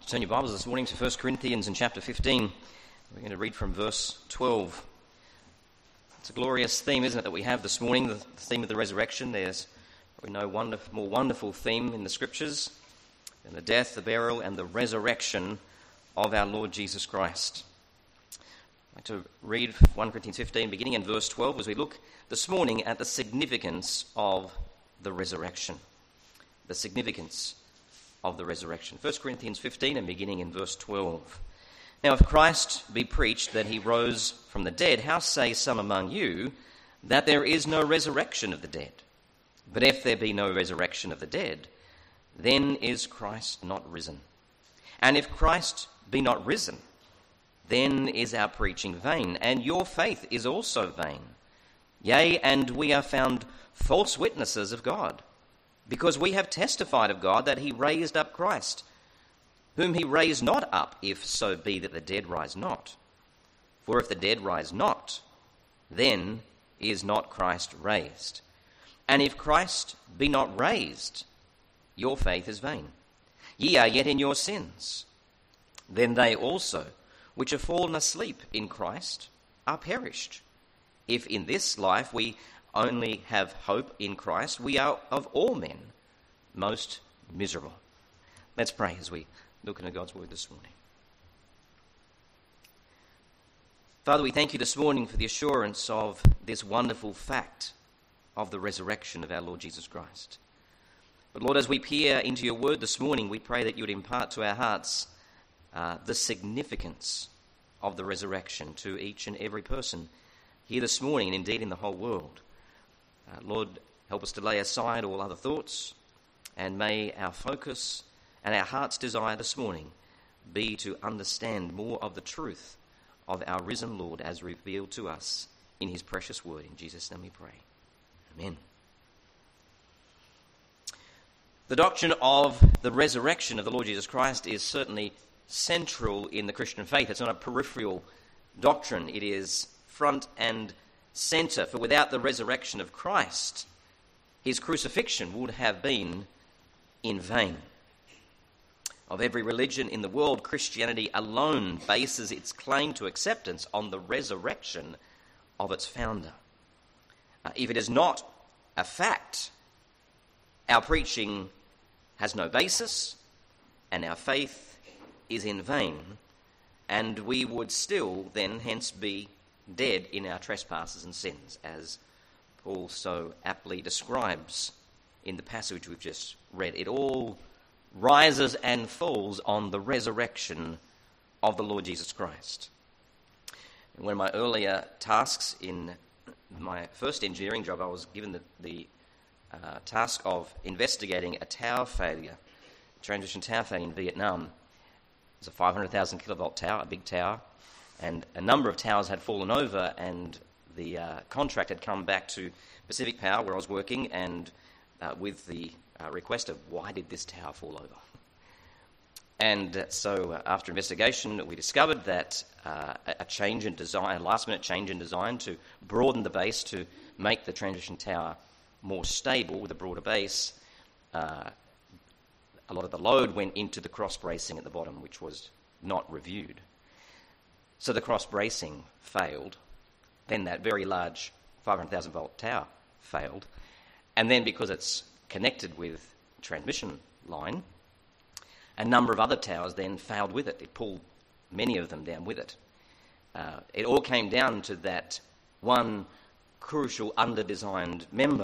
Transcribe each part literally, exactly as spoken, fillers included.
Turn your Bibles this morning to First Corinthians in chapter fifteen. We're going to read from verse twelve. It's a glorious theme, isn't it, that we have this morning, the theme of the resurrection. There's probably no wonderful, more wonderful theme in the Scriptures than the death, the burial, and the resurrection of our Lord Jesus Christ. I'd like to read First Corinthians fifteen, beginning in verse twelve, as we look this morning at the significance of the resurrection. The significance of the resurrection. First Corinthians fifteen and beginning in verse twelve. Now if Christ be preached that he rose from the dead, how say some among you that there is no resurrection of the dead? But if there be no resurrection of the dead, then is Christ not risen. And if Christ be not risen, then is our preaching vain, and your faith is also vain. Yea, and we are found false witnesses of God, because we have testified of God that he raised up Christ, whom he raised not up, if so be that the dead rise not. For if the dead rise not, then is not Christ raised. And if Christ be not raised, your faith is vain. Ye are yet in your sins. Then they also, which have fallen asleep in Christ, are perished. If in this life we only have hope in Christ, we are of all men most miserable. Let's pray as we look into God's word this morning. Father, we thank you this morning for the assurance of this wonderful fact of the resurrection of our Lord Jesus Christ. But Lord, as we peer into your word this morning, we pray that you would impart to our hearts uh, the significance of the resurrection to each and every person here this morning, and indeed in the whole world. Uh, Lord, help us to lay aside all other thoughts, and may our focus and our heart's desire this morning be to understand more of the truth of our risen Lord as revealed to us in his precious word. In Jesus' name we pray. Amen. The doctrine of the resurrection of the Lord Jesus Christ is certainly central in the Christian faith. It's not a peripheral doctrine. It is front and center. For without the resurrection of Christ, his crucifixion would have been in vain. Of every religion in the world, Christianity alone bases its claim to acceptance on the resurrection of its founder. Uh, if it is not a fact, our preaching has no basis, and our faith is in vain, and we would still then hence be dead in our trespasses and sins, as Paul so aptly describes in the passage we've just read. It all rises and falls on the resurrection of the Lord Jesus Christ. And one of my earlier tasks in my first engineering job, I was given the, the uh, task of investigating a tower failure, transition tower failure in Vietnam. It was a five hundred thousand kilovolt tower, a big tower, and a number of towers had fallen over, and the uh, contract had come back to Pacific Power, where I was working, and uh, with the uh, request of why did this tower fall over? And uh, so uh, after investigation, we discovered that uh, a change in design, a last-minute change in design to broaden the base to make the transition tower more stable with a broader base, uh, a lot of the load went into the cross bracing at the bottom, which was not reviewed. So the cross bracing failed. Then that very large five hundred thousand volt tower failed. And then because it's connected with transmission line, a number of other towers then failed with it. It pulled many of them down with it. Uh, it all came down to that one crucial under-designed member.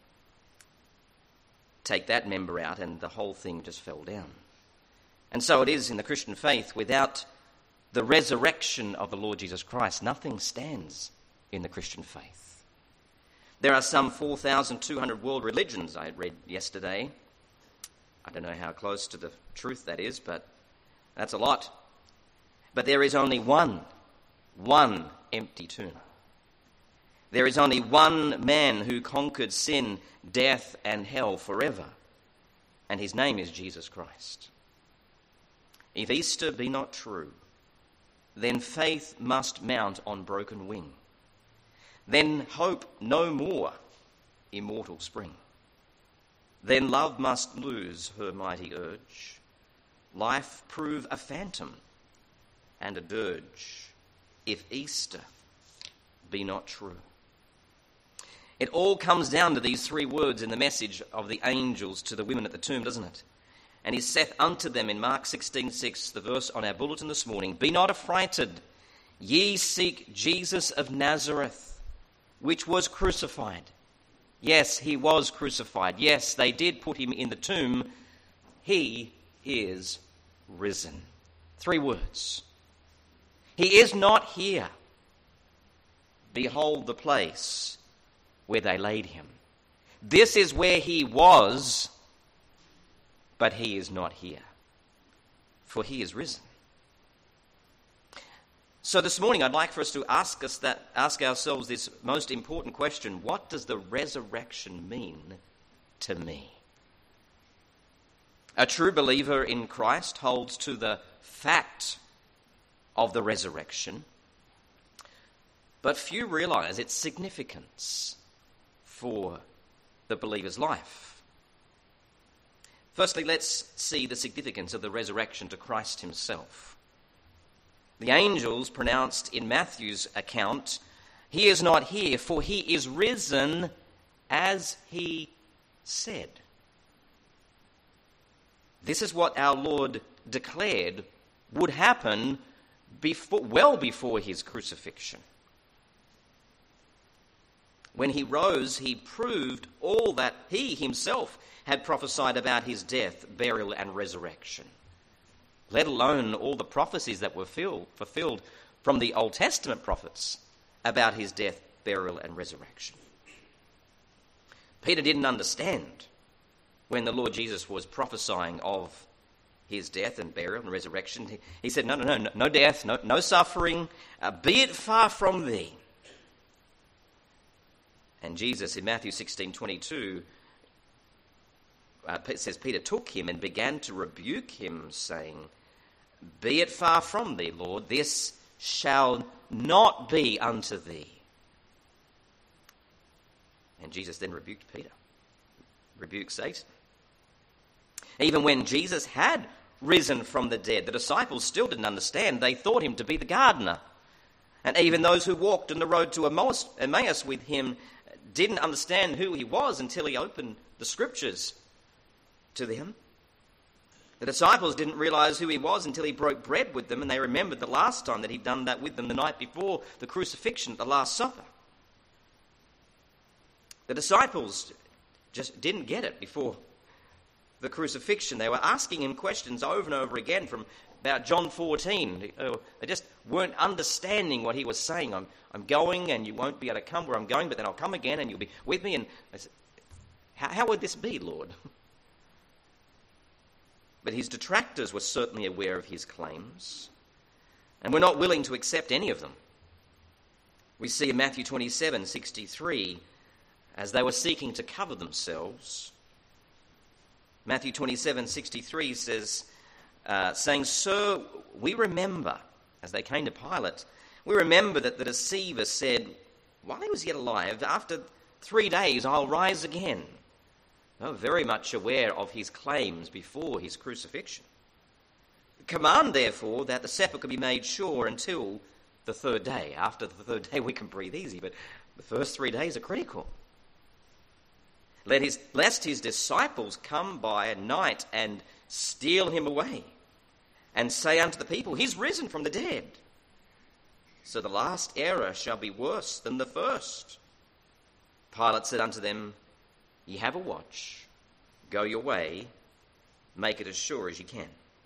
Take that member out and the whole thing just fell down. And so it is in the Christian faith. Without the resurrection of the Lord Jesus Christ, nothing stands in the Christian faith. There are some four thousand two hundred world religions, I read yesterday. I don't know how close to the truth that is, but that's a lot. But there is only one, one empty tomb. There is only one man who conquered sin, death, and hell forever, and his name is Jesus Christ. If Easter be not true, then faith must mount on broken wing. Then hope no more immortal spring. Then love must lose her mighty urge. life prove a phantom and a dirge, if Easter be not true? It all comes down to these three words in the message of the angels to the women at the tomb, doesn't it? And he saith unto them in Mark sixteen six, the verse on our bulletin this morning, Be not affrighted, ye seek Jesus of Nazareth, which was crucified. Yes, he was crucified. Yes, they did put him in the tomb. He is risen. Three words. He is not here. Behold the place where they laid him. This is where he was, but he is not here, for he is risen. So this morning I'd like for us to ask us that, ask ourselves this most important question: what does the resurrection mean to me? A true believer in Christ holds to the fact of the resurrection, but few realize its significance for the believer's life. Firstly, let's see the significance of the resurrection to Christ himself. The angels pronounced in Matthew's account, He is not here, for he is risen as he said. This is what our Lord declared would happen before, well before his crucifixion. When he rose, he proved all that he himself had prophesied about his death, burial, and resurrection, let alone all the prophecies that were filled, fulfilled from the Old Testament prophets about his death, burial, and resurrection. Peter didn't understand when the Lord Jesus was prophesying of his death and burial and resurrection. He, he said, no, no, no, no death, no, no suffering, uh, be it far from thee. And Jesus in Matthew sixteen twenty-two uh, says, Peter took him and began to rebuke him, saying, Be it far from thee, Lord, this shall not be unto thee. And Jesus then rebuked Peter, rebuked Satan. Even when Jesus had risen from the dead, the disciples still didn't understand. They thought him to be the gardener. And even those who walked on the road to Emmaus with him didn't understand who he was until he opened the scriptures to them. The disciples didn't realize who he was until he broke bread with them, and they remembered the last time that he'd done that with them the night before the crucifixion at the Last Supper. The disciples just didn't get it before the crucifixion. They were asking him questions over and over again from about John fourteen. They just weren't understanding what he was saying. I'm, I'm going and you won't be able to come where I'm going, but then I'll come again and you'll be with me. And they said, how, how would this be, Lord? But his detractors were certainly aware of his claims and were not willing to accept any of them. We see in Matthew twenty-seven sixty-three, as they were seeking to cover themselves, Matthew twenty-seven sixty-three says, uh, saying, Sir, we remember, as they came to Pilate, we remember that the deceiver said, while he was yet alive, after three days I'll rise again. They were very much aware of his claims before his crucifixion. Command, therefore, that the sepulchre be made sure until the third day. After the third day we can breathe easy, but the first three days are critical. Let his, lest his disciples come by at night and steal him away, and say unto the people, He's risen from the dead. So the last error shall be worse than the first. Pilate said unto them, Ye have a watch, go your way, make it as sure as you can.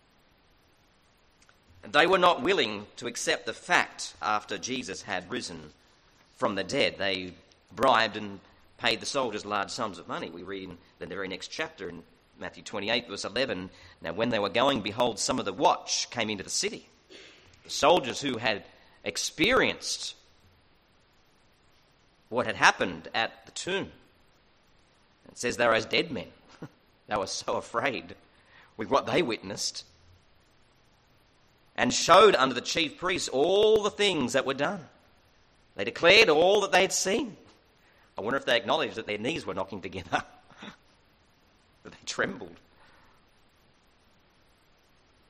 And they were not willing to accept the fact after Jesus had risen from the dead. They bribed and paid the soldiers large sums of money. We read in the very next chapter in Matthew twenty-eight, verse eleven, Now when they were going, behold, some of the watch came into the city. The soldiers who had experienced what had happened at the tomb. It says they were as dead men. They were so afraid with what they witnessed, and showed unto the chief priests all the things that were done. They declared all that they had seen. I wonder if they acknowledged that their knees were knocking together, that they trembled.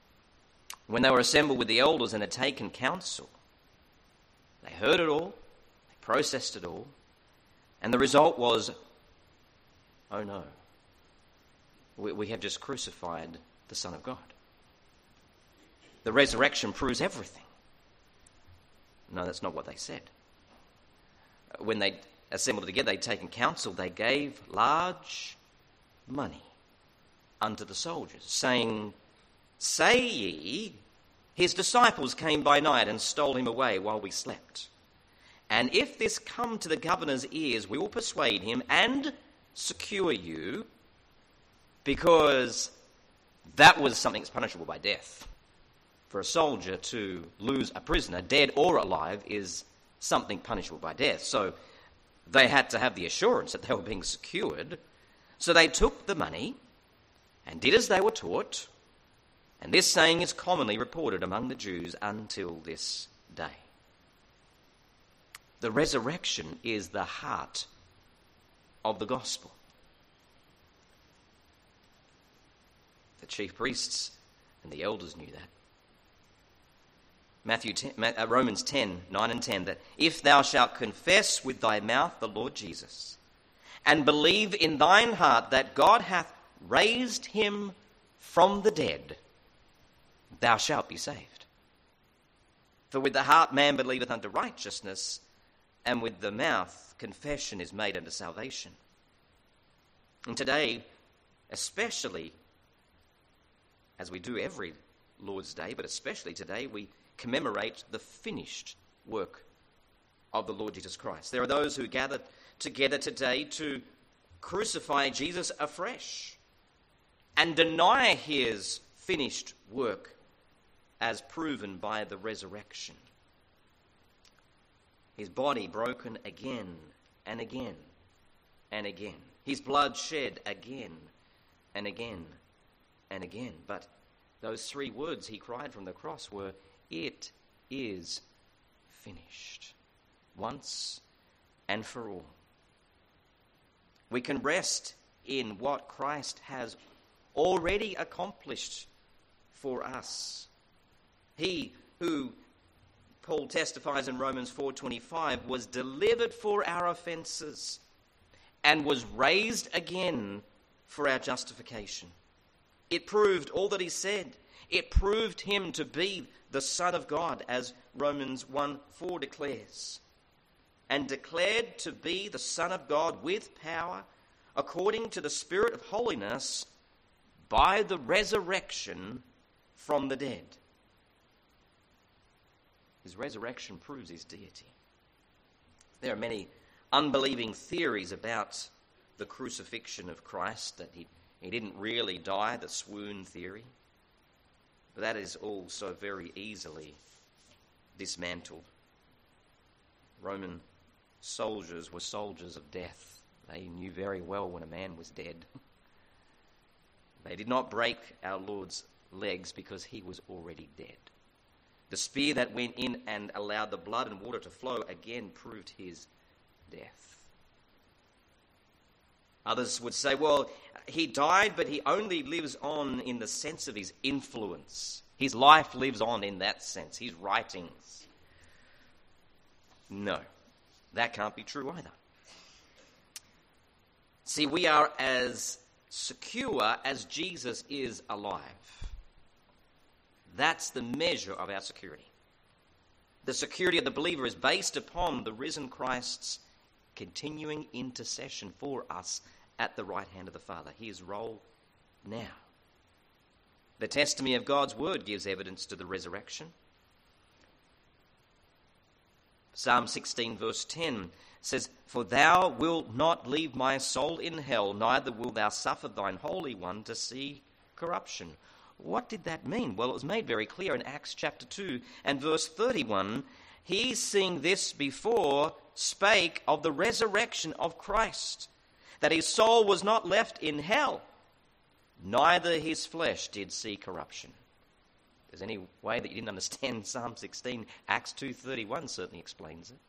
when they were assembled with the elders and had taken counsel, they heard it all, they processed it all, and the result was, oh no, we, we have just crucified the Son of God. The resurrection proves everything. No, that's not what they said. When they assembled together, they'd taken counsel, they gave large money unto the soldiers, saying, say ye, his disciples came by night and stole him away while we slept. And if this come to the governor's ears, we will persuade him and secure you, because that was something that's punishable by death. For a soldier to lose a prisoner, dead or alive, is something punishable by death. So they had to have the assurance that they were being secured. So they took the money and did as they were taught. And this saying is commonly reported among the Jews until this day. The resurrection is the heart of the gospel. The chief priests and the elders knew that. Matthew ten, uh, Romans ten, nine and ten, that if thou shalt confess with thy mouth the Lord Jesus, and believe in thine heart that God hath raised him from the dead, thou shalt be saved. For with the heart man believeth unto righteousness, and with the mouth confession is made unto salvation. And today, especially, as we do every Lord's Day, but especially today, we commemorate the finished work of the Lord Jesus Christ. There are those who gather together today to crucify Jesus afresh and deny his finished work as proven by the resurrection. His body broken again and again and again. His blood shed again and again and again. But those three words he cried from the cross were, it is finished, once and for all. We can rest in what Christ has already accomplished for us. He who, Paul testifies in Romans four twenty-five, was delivered for our offences and was raised again for our justification. It proved all that he said. It proved him to be the Son of God, as Romans one four declares, and declared to be the Son of God with power, according to the Spirit of holiness, by the resurrection from the dead. His resurrection proves his deity. There are many unbelieving theories about the crucifixion of Christ, that he, he didn't really die, the swoon theory. But that is all so very easily dismantled. Roman soldiers were soldiers of death. They knew very well when a man was dead. They did not break our Lord's legs because he was already dead. The spear that went in and allowed the blood and water to flow again proved his death. Others would say, well, he died, but he only lives on in the sense of his influence. His life lives on in that sense, his writings. No, that can't be true either. See, we are as secure as Jesus is alive. That's the measure of our security. The security of the believer is based upon the risen Christ's continuing intercession for us at the right hand of the Father, his role now. The testimony of God's word gives evidence to the resurrection. Psalm sixteen verse ten says, for thou wilt not leave my soul in hell, neither wilt thou suffer thine Holy One to see corruption. What did that mean? Well, it was made very clear in Acts chapter two and verse thirty-one. He, seeing this before, spake of the resurrection of Christ, that his soul was not left in hell, neither his flesh did see corruption. If there's any way that you didn't understand Psalm sixteen, Acts two thirty-one certainly explains it.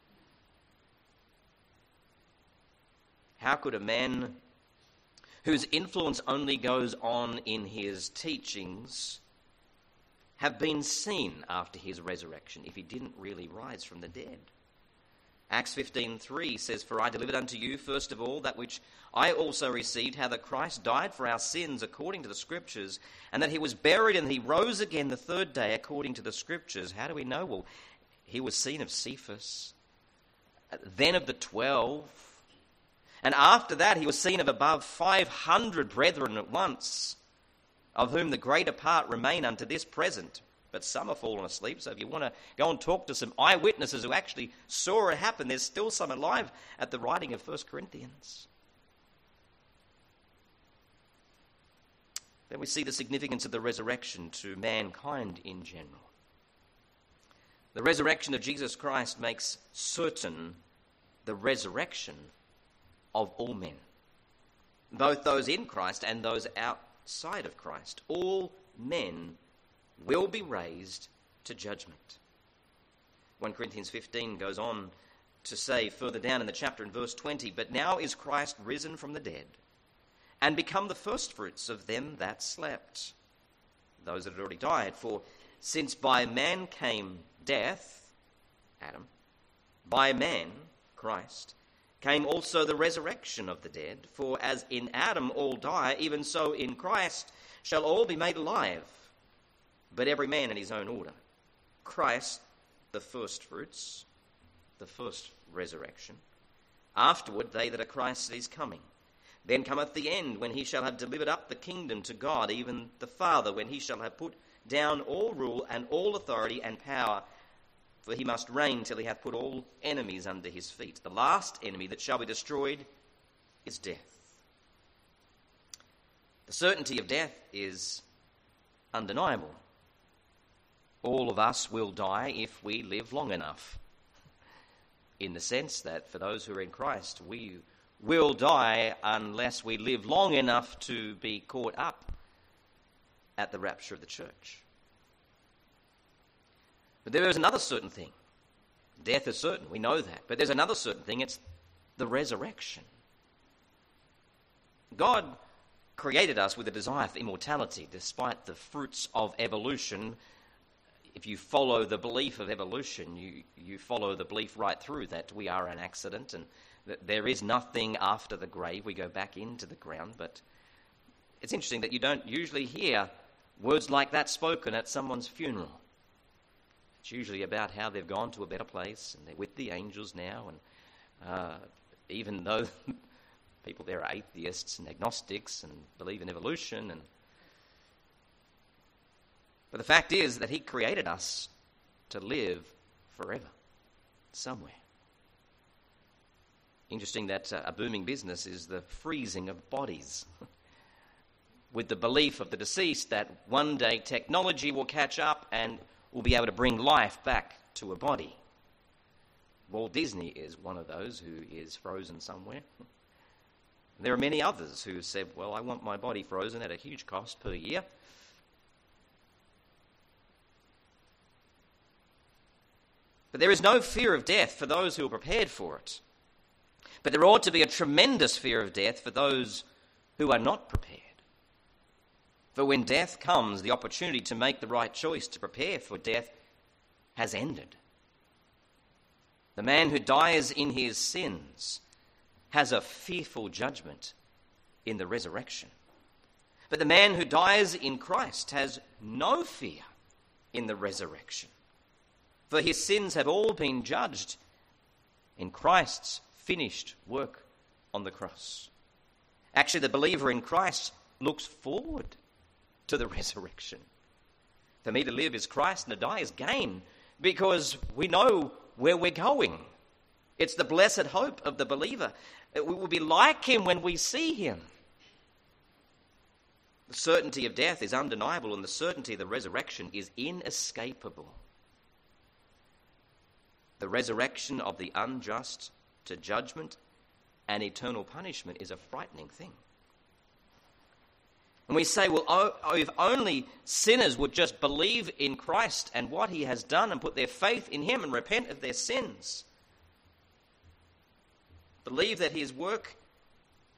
How could a man whose influence only goes on in his teachings, have been seen after his resurrection if he didn't really rise from the dead? Acts fifteen three says, "For I delivered unto you first of all that which I also received, how that Christ died for our sins according to the Scriptures, and that he was buried and he rose again the third day according to the Scriptures." How do we know? Well, he was seen of Cephas, then of the twelve, and after that he was seen of above five hundred brethren at once, of whom the greater part remain unto this present. But some have fallen asleep, so if you want to go and talk to some eyewitnesses who actually saw it happen, there's still some alive at the writing of First Corinthians. Then we see the significance of the resurrection to mankind in general. The resurrection of Jesus Christ makes certain the resurrection of all men, both those in Christ and those outside of Christ. All men will be raised to judgment. First Corinthians fifteen goes on to say further down in the chapter in verse twenty, "But now is Christ risen from the dead, and become the firstfruits of them that slept," those that had already died. "For since by man came death," Adam, "by man," Christ, "came also the resurrection of the dead. For as in Adam all die, even so in Christ shall all be made alive, but every man in his own order. Christ, the firstfruits," the first resurrection. "Afterward, they that are Christ's at his coming. Then cometh the end, when he shall have delivered up the kingdom to God, even the Father, when he shall have put down all rule and all authority and power. For he must reign till he hath put all enemies under his feet. The last enemy that shall be destroyed is death." The certainty of death is undeniable. All of us will die if we live long enough, in the sense that for those who are in Christ, we will die unless we live long enough to be caught up at the rapture of the church. But there is another certain thing. Death is certain, we know that. But there's another certain thing, it's the resurrection. God created us with a desire for immortality, despite the fruits of evolution. If you follow the belief of evolution, you, you follow the belief right through that we are an accident and that there is nothing after the grave. We go back into the ground. But it's interesting that you don't usually hear words like that spoken at someone's funeral. It's usually about how they've gone to a better place and they're with the angels now. And uh, even though people there are atheists and agnostics and believe in evolution, and but the fact is that he created us to live forever, somewhere. Interesting that uh, a booming business is the freezing of bodies, with the belief of the deceased that one day technology will catch up and will be able to bring life back to a body. Walt Disney is one of those who is frozen somewhere. There are many others who said, well, I want my body frozen at a huge cost per year. But there is no fear of death for those who are prepared for it. But there ought to be a tremendous fear of death for those who are not prepared. For when death comes, the opportunity to make the right choice to prepare for death has ended. The man who dies in his sins has a fearful judgment in the resurrection. But the man who dies in Christ has no fear in the resurrection. For his sins have all been judged in Christ's finished work on the cross. Actually, the believer in Christ looks forward to the resurrection. For me to live is Christ and to die is gain, because we know where we're going. It's the blessed hope of the believer. We will be like him when we see him. The certainty of death is undeniable, and the certainty of the resurrection is inescapable. The resurrection of the unjust to judgment and eternal punishment is a frightening thing. And we say, well, oh, if only sinners would just believe in Christ and what he has done and put their faith in him and repent of their sins. Believe that his work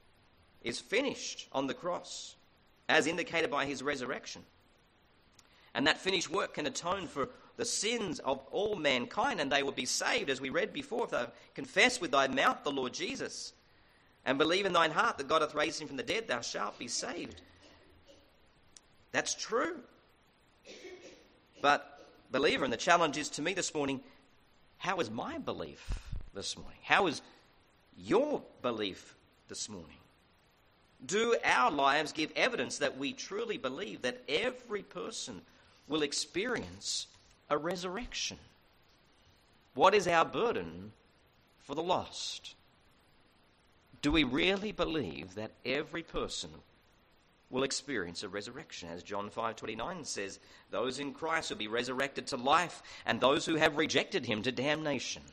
is finished on the cross, as indicated by his resurrection. And that finished work can atone for the sins of all mankind, and they will be saved, as we read before, if they confess with thy mouth the Lord Jesus, and believe in thine heart that God hath raised him from the dead, thou shalt be saved. That's true. But, believer, and the challenge is to me this morning, how is my belief this morning? How is your belief this morning? Do our lives give evidence that we truly believe that every person will experience a resurrection? What is our burden for the lost? Do we really believe that every person will experience a resurrection? As John five twenty-nine says, those in Christ will be resurrected to life, and those who have rejected him to damnation.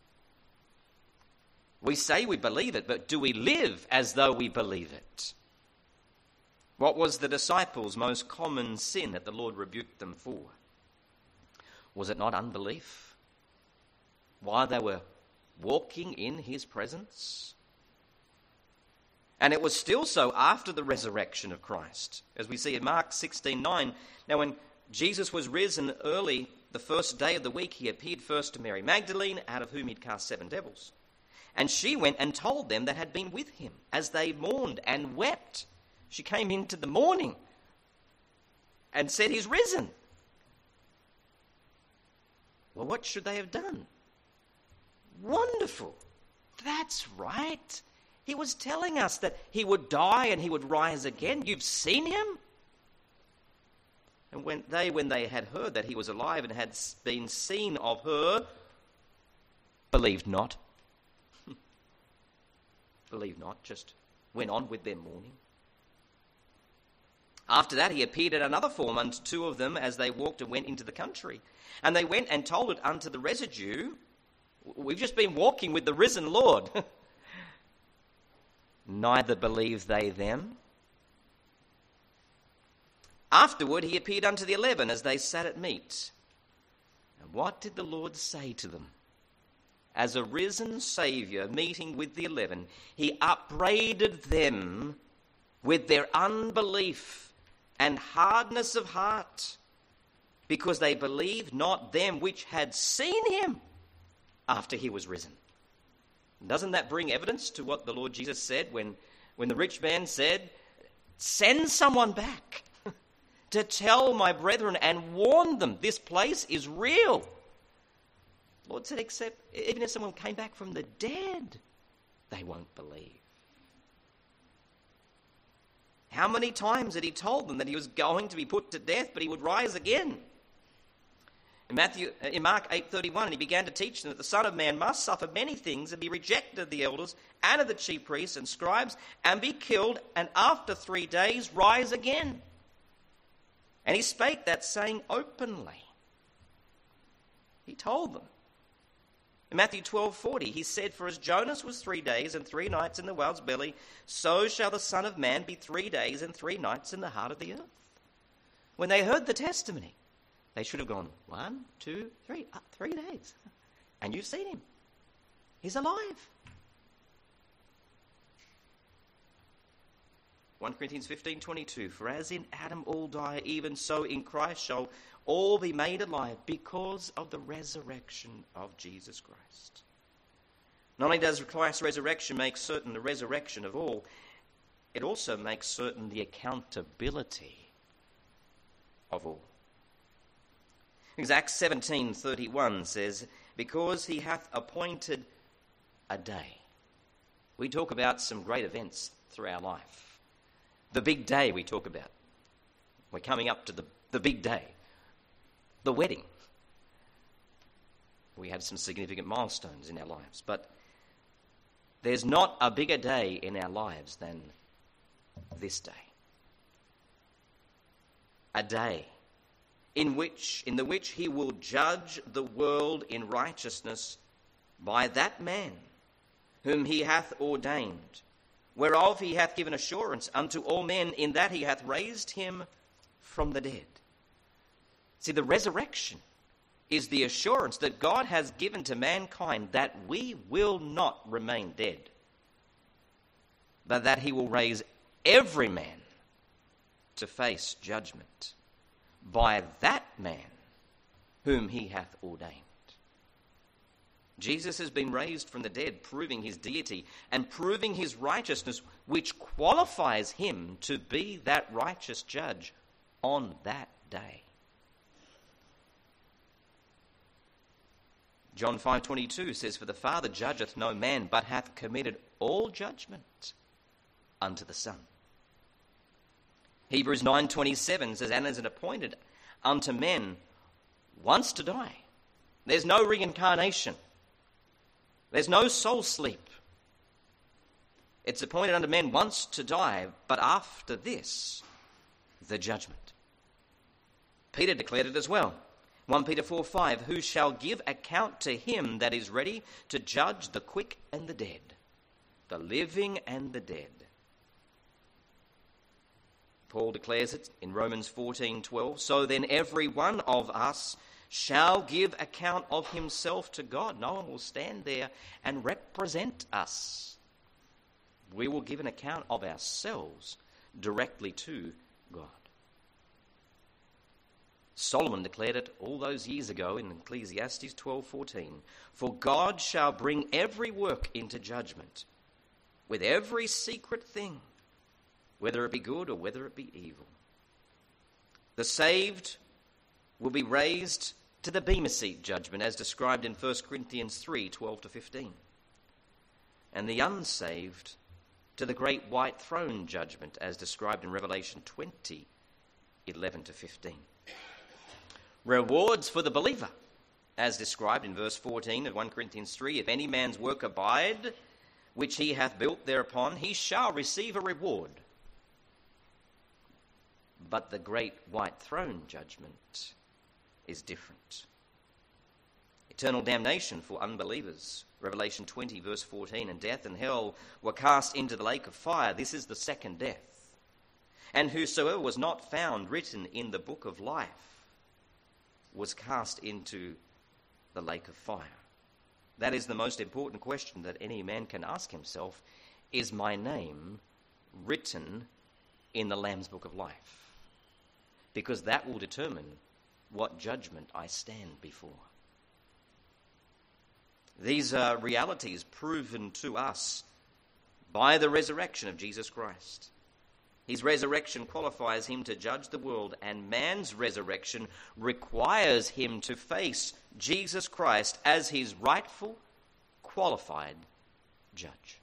We say we believe it, but do we live as though we believe it? What was the disciples' most common sin that the Lord rebuked them for? Was it not unbelief? While they were walking in his presence? And it was still so after the resurrection of Christ. As we see in Mark sixteen nine, now when Jesus was risen early, the first day of the week, he appeared first to Mary Magdalene, out of whom he'd cast seven devils. And she went and told them that had been with him, as they mourned and wept. She came into the morning and said, he's risen. Well, what should they have done? Wonderful. That's right. He was telling us that he would die and he would rise again. You've seen him? And when they, when they had heard that he was alive and had been seen of her, believed not. Believed not, just went on with their mourning. After that, he appeared in another form unto two of them as they walked and went into the country. And they went and told it unto the residue. We've just been walking with the risen Lord. Neither believed they them. Afterward, he appeared unto the eleven as they sat at meat. And what did the Lord say to them? As a risen Saviour meeting with the eleven, he upbraided them with their unbelief and hardness of heart, because they believed not them which had seen him after he was risen. Doesn't that bring evidence to what the Lord Jesus said when, when the rich man said, send someone back to tell my brethren and warn them this place is real? The Lord said, except even if someone came back from the dead, they won't believe. How many times had he told them that he was going to be put to death, but he would rise again? In Matthew, in Mark eight thirty-one, he began to teach them that the Son of Man must suffer many things and be rejected of the elders and of the chief priests and scribes and be killed, and after three days rise again. And he spake that saying openly. He told them. In Matthew twelve forty, he said, for as Jonas was three days and three nights in the whale's belly, so shall the Son of Man be three days and three nights in the heart of the earth. When they heard the testimony, they should have gone, one, two, three, uh, three days. And you've seen him. He's alive. First Corinthians fifteen twenty-two, for as in Adam all die, even so in Christ shall all be made alive because of the resurrection of Jesus Christ. Not only does Christ's resurrection make certain the resurrection of all, it also makes certain the accountability of all. Because Acts seventeen thirty-one says, because he hath appointed a day. We talk about some great events through our life. The big day we talk about. We're coming up to the, the big day. The wedding. We have some significant milestones in our lives, but there's not a bigger day in our lives than this day. A day in which, in the which he will judge the world in righteousness by that man whom he hath ordained, whereof he hath given assurance unto all men, in that he hath raised him from the dead. See, the resurrection is the assurance that God has given to mankind that we will not remain dead, but that he will raise every man to face judgment. by that man whom he hath ordained. Jesus has been raised from the dead, proving his deity and proving his righteousness, which qualifies him to be that righteous judge on that day. John five twenty-two says, "For the Father judgeth no man, but hath committed all judgment unto the Son." Hebrews nine twenty-seven says, "And is it appointed unto men once to die." There's no reincarnation. There's no soul sleep. It's appointed unto men once to die, but after this, the judgment. Peter declared it as well. First Peter four five, "Who shall give account to him that is ready to judge the quick and the dead, the living and the dead." Paul declares it in Romans fourteen twelve, "So then every one of us shall give account of himself to God." No one will stand there and represent us. We will give an account of ourselves directly to God. Solomon declared it all those years ago in Ecclesiastes twelve fourteen, "For God shall bring every work into judgment, with every secret thing, whether it be good or whether it be evil." The saved will be raised to the Bema Seat judgment, as described in First Corinthians three twelve to fifteen. And the unsaved to the great white throne judgment, as described in Revelation twenty eleven to fifteen. Rewards for the believer, as described in verse fourteen of First Corinthians three, "If any man's work abide, which he hath built thereupon, he shall receive a reward." But the great white throne judgment is different. Eternal damnation for unbelievers. Revelation twenty verse fourteen, "And death and hell were cast into the lake of fire." This is the second death. "And whosoever was not found written in the book of life was cast into the lake of fire." That is the most important question that any man can ask himself. Is my name written in the Lamb's book of life? Because that will determine what judgment I stand before. These are realities proven to us by the resurrection of Jesus Christ. His resurrection qualifies him to judge the world, and man's resurrection requires him to face Jesus Christ as his rightful, qualified judge.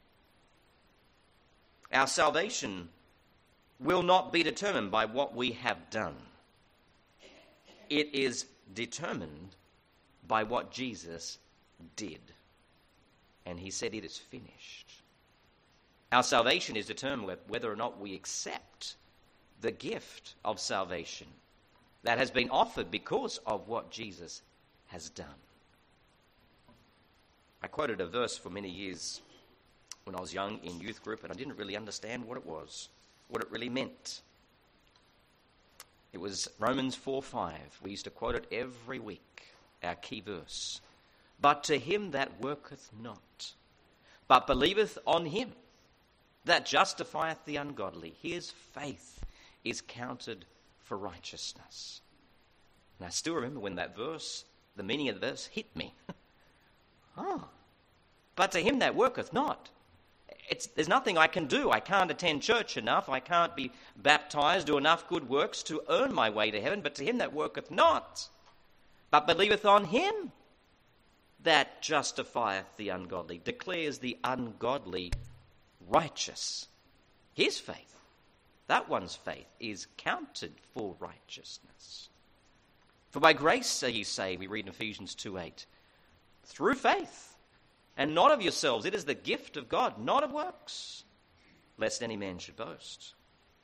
Our salvation will not be determined by what we have done. It is determined by what Jesus did. And he said, "It is finished." Our salvation is determined whether or not we accept the gift of salvation that has been offered because of what Jesus has done. I quoted a verse for many years when I was young in youth group, and I didn't really understand what it was, what it really meant. It was Romans four five. We used to quote it every week, our key verse. "But to him that worketh not, but believeth on him that justifieth the ungodly, his faith is counted for righteousness." And I still remember when that verse, the meaning of the verse, hit me. Oh, but to him that worketh not. It's, there's nothing I can do. I can't attend church enough. I can't be baptized, do enough good works to earn my way to heaven. But to him that worketh not, but believeth on him that justifieth the ungodly, declares the ungodly righteous. His faith, that one's faith, is counted for righteousness. "For by grace are ye saved," we read in Ephesians two eight, "through faith, and not of yourselves. It is the gift of God, not of works, lest any man should boast."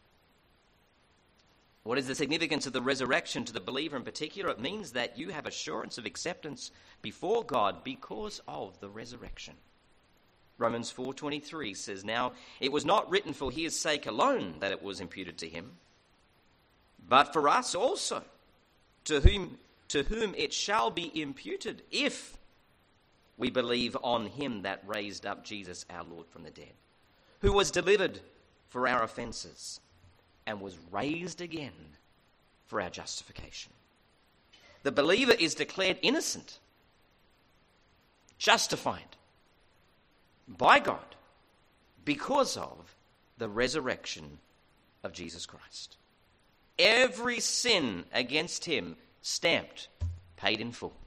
What is the significance of the resurrection to the believer in particular? It means that you have assurance of acceptance before God because of the resurrection. Romans four twenty-three says, "Now it was not written for his sake alone that it was imputed to him, but for us also, to whom, to whom it shall be imputed if we believe on him that raised up Jesus our Lord from the dead, who was delivered for our offences and was raised again for our justification. The believer is declared innocent, justified by God because of the resurrection of Jesus Christ. Every sin against him stamped, paid in full.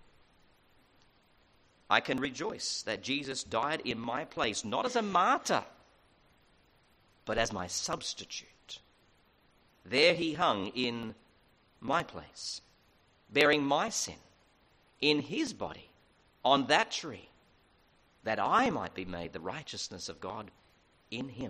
I can rejoice that Jesus died in my place, not as a martyr, but as my substitute. There he hung in my place, bearing my sin in his body on that tree, that I might be made the righteousness of God in him.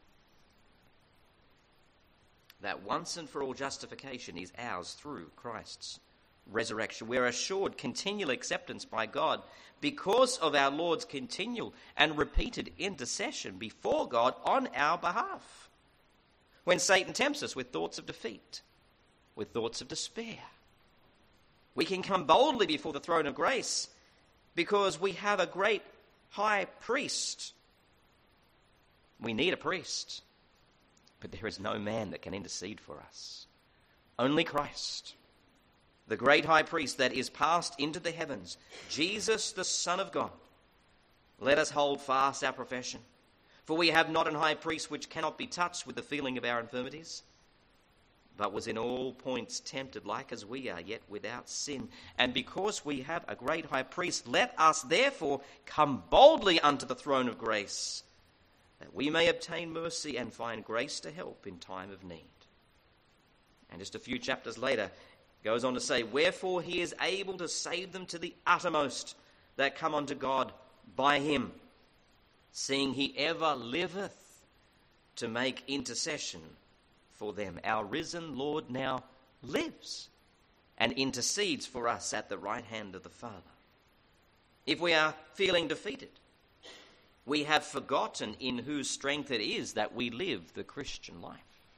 That once and for all justification is ours through Christ's resurrection. We're assured continual acceptance by God because of our Lord's continual and repeated intercession before God on our behalf. When Satan tempts us with thoughts of defeat, with thoughts of despair, we can come boldly before the throne of grace because we have a great high priest. We need a priest, but there is no man that can intercede for us. Only Christ, the great high priest that is passed into the heavens, Jesus, the Son of God. Let us hold fast our profession. For we have not an high priest which cannot be touched with the feeling of our infirmities, but was in all points tempted like as we are, yet without sin. And because we have a great high priest, let us therefore come boldly unto the throne of grace, that we may obtain mercy and find grace to help in time of need. And just a few chapters later, goes on to say, wherefore he is able to save them to the uttermost that come unto God by him, seeing he ever liveth to make intercession for them. Our risen Lord now lives and intercedes for us at the right hand of the Father. If we are feeling defeated, we have forgotten in whose strength it is that we live the Christian life.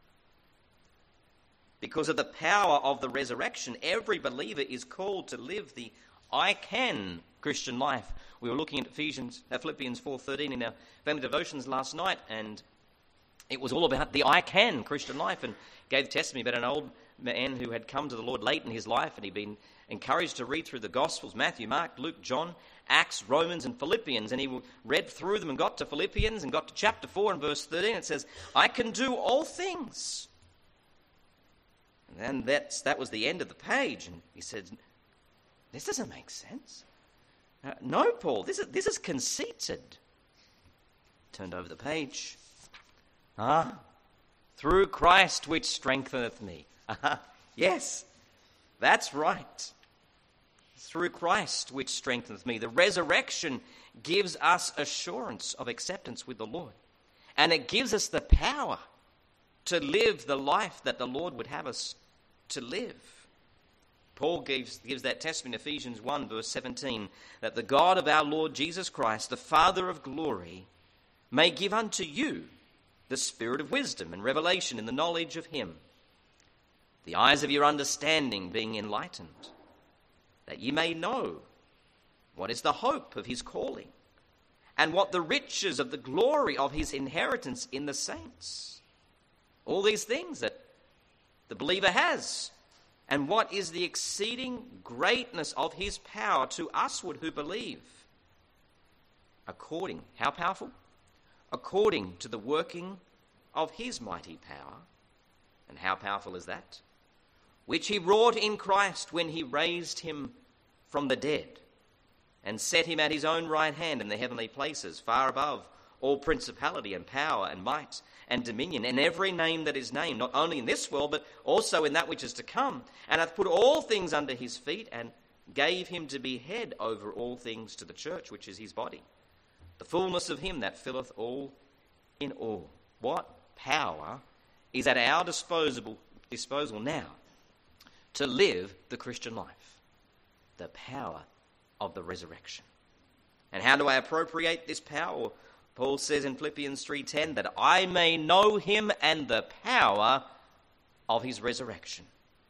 Because of the power of the resurrection, every believer is called to live the I can Christian life. We were looking at Ephesians, uh, Philippians four thirteen in our family devotions last night, and it was all about the I can Christian life, and gave testimony about an old man who had come to the Lord late in his life, and he'd been encouraged to read through the Gospels, Matthew, Mark, Luke, John, Acts, Romans, and Philippians, and he read through them and got to Philippians and got to chapter four and verse thirteen. It says, I can do all things. And then that's, that was the end of the page, and he said, this doesn't make sense. Uh, no, Paul, this is, this is conceited. Turned over the page. Ah, through Christ which strengtheneth me. Uh-huh. Yes, that's right. Through Christ which strengtheneth me. The resurrection gives us assurance of acceptance with the Lord. And it gives us the power to live the life that the Lord would have us to live. Paul gives, gives that testimony in Ephesians one verse seventeen, that the God of our Lord Jesus Christ, the Father of glory, may give unto you the spirit of wisdom and revelation in the knowledge of him, the eyes of your understanding being enlightened, that ye may know what is the hope of his calling, and what the riches of the glory of his inheritance in the saints. All these things that the believer has. And what is the exceeding greatness of his power to usward who believe? According, how powerful? According to the working of his mighty power. And how powerful is that? Which he wrought in Christ when he raised him from the dead and set him at his own right hand in the heavenly places, far above all principality and power and might and dominion, and every name that is named, not only in this world, but also in that which is to come, and hath put all things under his feet, and gave him to be head over all things to the church, which is his body, the fullness of him that filleth all in all. What power is at our disposal, disposal now to live the Christian life? The power of the resurrection. And how do I appropriate this power? Paul says in Philippians three ten, that I may know him and the power of his resurrection.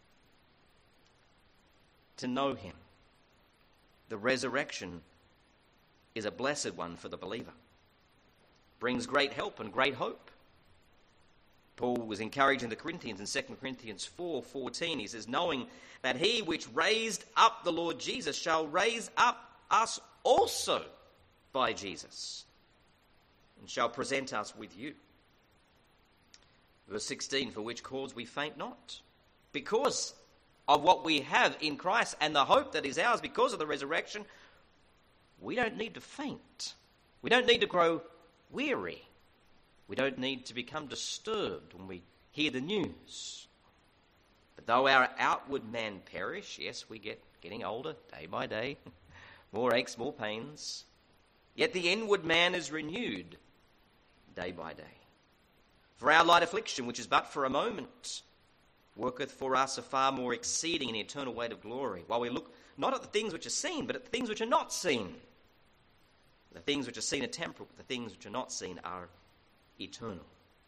To know him. The resurrection is a blessed one for the believer. Brings great help and great hope. Paul was encouraging the Corinthians in Second Corinthians four fourteen. He says, knowing that he which raised up the Lord Jesus shall raise up us also by Jesus, and shall present us with you. Verse sixteen, for which cause we faint not, because of what we have in Christ and the hope that is ours because of the resurrection. We don't need to faint. We don't need to grow weary. We don't need to become disturbed when we hear the news. But though our outward man perish, yes, we get getting older day by day, more aches, more pains, yet the inward man is renewed day by day. For our light affliction, which is but for a moment, worketh for us a far more exceeding and eternal weight of glory, while we look not at the things which are seen, but at the things which are not seen. The things which are seen are temporal, but the things which are not seen are eternal.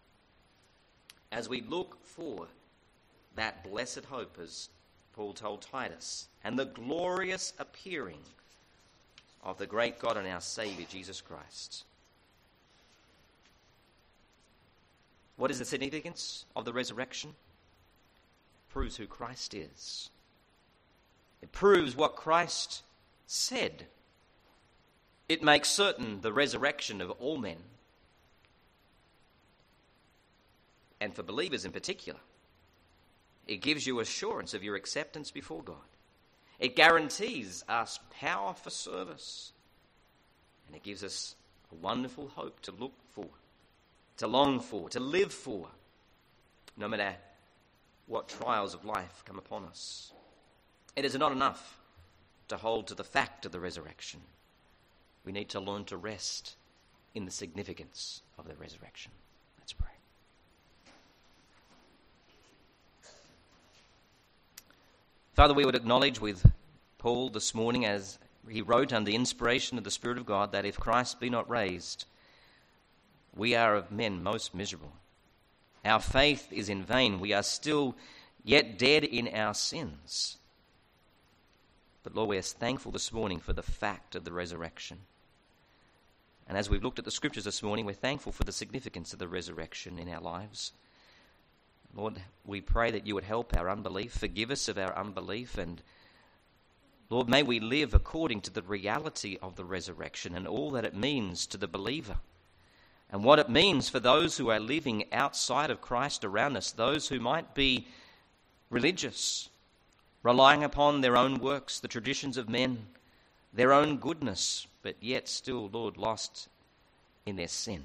As we look for that blessed hope, as Paul told Titus, and the glorious appearing of the great God and our Saviour, Jesus Christ. What is the significance of the resurrection? It proves who Christ is. It proves what Christ said. It makes certain the resurrection of all men, and for believers in particular. It gives you assurance of your acceptance before God. It guarantees us power for service, and it gives us a wonderful hope to look for, to long for, to live for, no matter what trials of life come upon us. It is not enough to hold to the fact of the resurrection. We need to learn to rest in the significance of the resurrection. Let's pray. Father, we would acknowledge with Paul this morning, as he wrote under the inspiration of the Spirit of God, that if Christ be not raised, we are of men most miserable. Our faith is in vain. We are still yet dead in our sins. But Lord, we are thankful this morning for the fact of the resurrection. And as we've looked at the scriptures this morning, we're thankful for the significance of the resurrection in our lives. Lord, we pray that you would help our unbelief, forgive us of our unbelief, and Lord, may we live according to the reality of the resurrection and all that it means to the believer, and what it means for those who are living outside of Christ around us, those who might be religious, relying upon their own works, the traditions of men, their own goodness, but yet still, Lord, lost in their sin,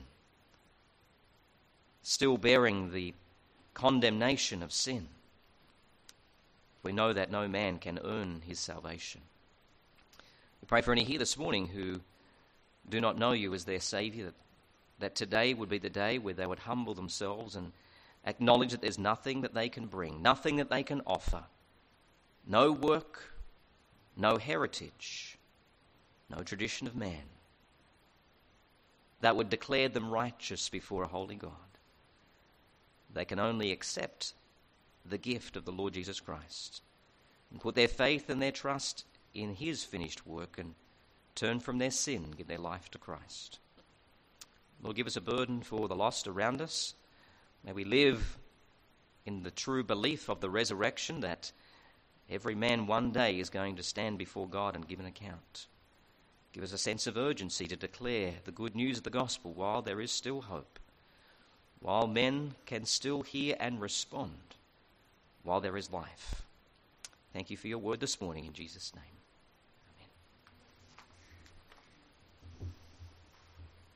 still bearing the condemnation of sin. We know that no man can earn his salvation. We pray for any here this morning who do not know you as their Saviour, that, that today would be the day where they would humble themselves and acknowledge that there's nothing that they can bring, nothing that they can offer, no work, no heritage, no tradition of man, that would declare them righteous before a holy God. They can only accept the gift of the Lord Jesus Christ and put their faith and their trust in his finished work and turn from their sin and give their life to Christ. Lord, give us a burden for the lost around us. May we live in the true belief of the resurrection, that every man one day is going to stand before God and give an account. Give us a sense of urgency to declare the good news of the gospel while there is still hope, while men can still hear and respond, while there is life. Thank you for your word this morning in Jesus' name.